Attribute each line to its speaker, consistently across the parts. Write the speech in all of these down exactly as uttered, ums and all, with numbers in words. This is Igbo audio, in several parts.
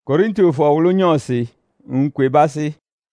Speaker 1: Korinto fo wulu nyosi nkwe basi.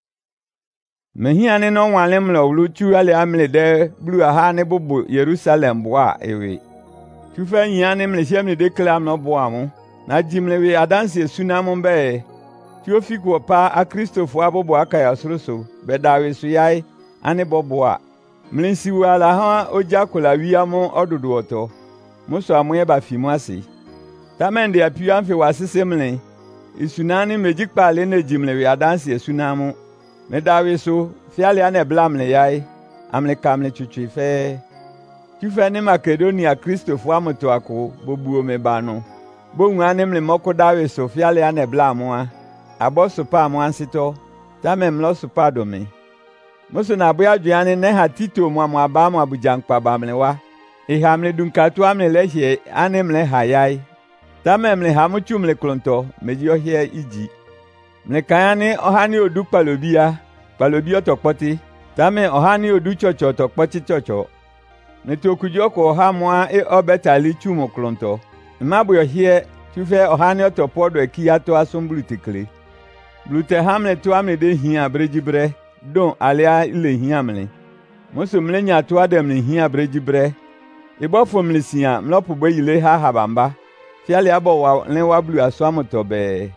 Speaker 1: Mehiane no wanlem la wulu chu ale amle de blu aha ne bobo Jerusalem boa ewe. Tu fa nyane mle shemne de klam no boa mo. Na jimle we adanse sunamo be. Tu ofi ko pa a Christophe abobo aka ya soroso be dawe so yai ane boboa. Mlensi wala ha ojakola wiamo ododo oto. Muso amoye ba fi mu ase. Tamende api amfe wasese mlen. Isunani mejikpa le ne jimle we adanse esunamo. Me dawe so fiale ane blamle yai amle kamle chuchu fe. Tu fe ne Makedonia Christophe amoto ako bobuo me bano. Bo ngane mle moko dawe so fiale ane blamwa. Abo sopa mo ansito. Tame mlo sopa do me. Muso na boya duane ne hatito mo mo aba mo abujankpa bamle wa. E hamle dunkatu amle lehie ane mle hayai. Tame mle hamuchu mle klonto meji ohie iji. Mle kayane ohani odu palobia, palobia tokpoti. Tame ohani odu chocho tokpoti chocho. Mle tokujo ko ohamwa e obetali chumo klonto. Mabu yohie tufe ohani otopodo ekiato asomblitikle. Blute hamle tu amle de hia brejibre, don alia ile hia mle. Muso mle nyatu adem le hia brejibre. Ibofo mle siya mlopo bo yile ha habamba. Fiale abo wa len wa blu aso amotobe.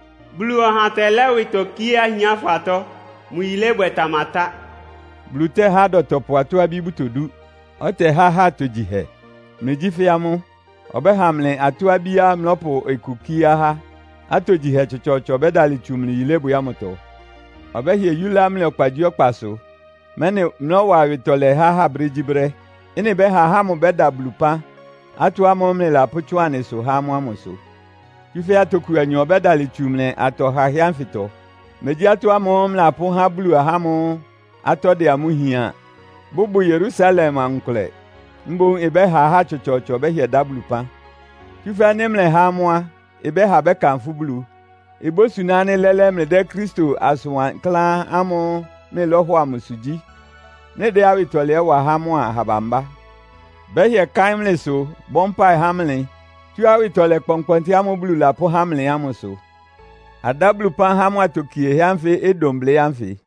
Speaker 2: Blu ha tele wito kia hia fato mu ile bwetamata.
Speaker 1: Blute ha do topo atu abibutodu. Ote ha ha tojihe. Mejifiamu obe hamle atu abia mlopo ekukia ha. Atojihe chochocho bedali chumli ile bu yamoto. Obe hie yula mle okpaji okpaso. Mene mlo wa witole ha ha brejibre. Ine be ha ha mu beda blupa. Atu amomle la puchwane so ha mu amoso. Tufe atoku anyo bedali chumle ato ha hianfito. Meji atu amomle apu ha blu ha mu ato de amuhia. Bubu Jerusalem ankle. Mbo ebe ha ha chochocho be hie dablupa. Tufe anemle ha mua ebe ha be kanfu blu. Ebo sunane lele mle de Kristo aswan klan amo me lohwa musuji. Ne de awitole wa ha mua habamba. Behye kaimle so, bompai hamle, tu awitole kponkponti amo blu la po hamle amo so. Adablu pan hamo atokie yanfe e domble yanfe.